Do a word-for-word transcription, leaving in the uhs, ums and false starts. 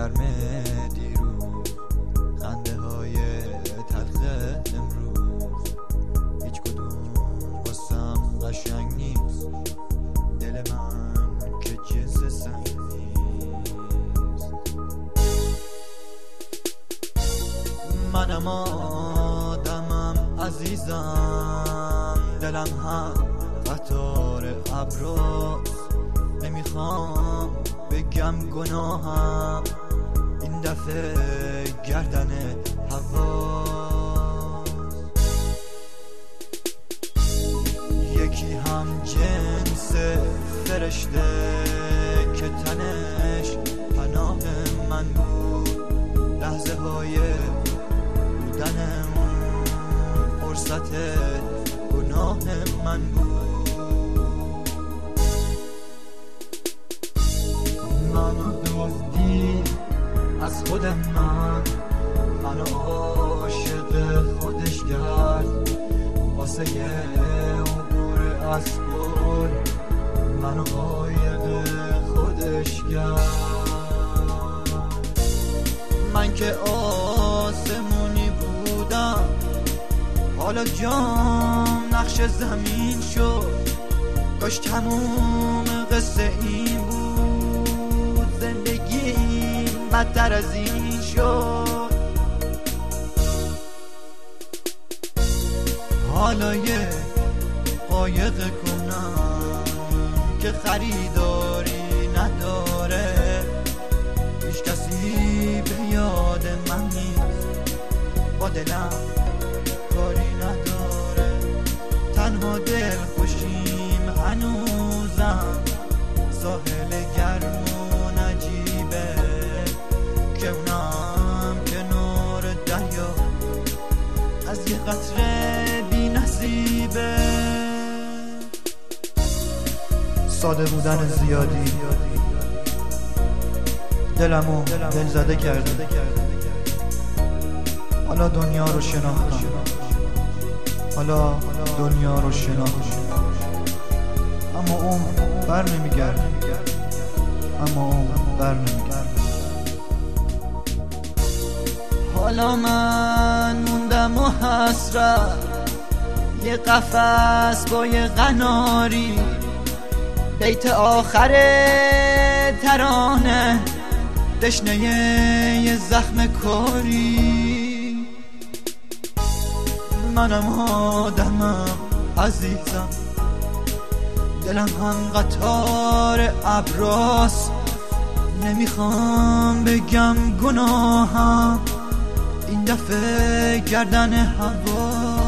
گرم دیروز، خنده های تلخ امروز، هیچ کدوم واسم قشنگ نیست. دل من که جنس سنگ نیست. منم آدمم عزیزم، دلم هم قطار ابراست. نمیخوام بگم گناهم، این دفعه گردن هواست. یکی هم جنس فرشته که تنش پناه من بود. لحظه های بودنمون فرصت گناه من بود. منو دزدی از خود من، منو عاشق خودش کرد. واسه عبور از گل منو عایق خودش کرد. من که آسمونی بودم، حالا جام نقش زمین شد. کاش تموم قصه این بود، زندگی بدتر از این شد. حالا یه قایق کنم که خریداری نداره. هیچ کسی به یاد من نیست، با دلم کاری نداره. تنها دل خوشیم هنوزم، ساحل گرم و نجیبه که اونم کنار دریا از یه قطره بی نصیبه. ساده بودن زیادی دلمو دل زده کرده. حالا دنیا رو شناختم، حالا دنیا رو شناختم. اما اون بر نمیگرد، اما اون بر نمیگرد. حالا من موندم و حسرت، یه قفس با یه قناری. بیت آخر ترانه دشنه یه زخم کاری. منم آدمم عزیزم، دلم هم قطار ابراست. نمیخوام بگم گناهم، این دفعه گردن هوا.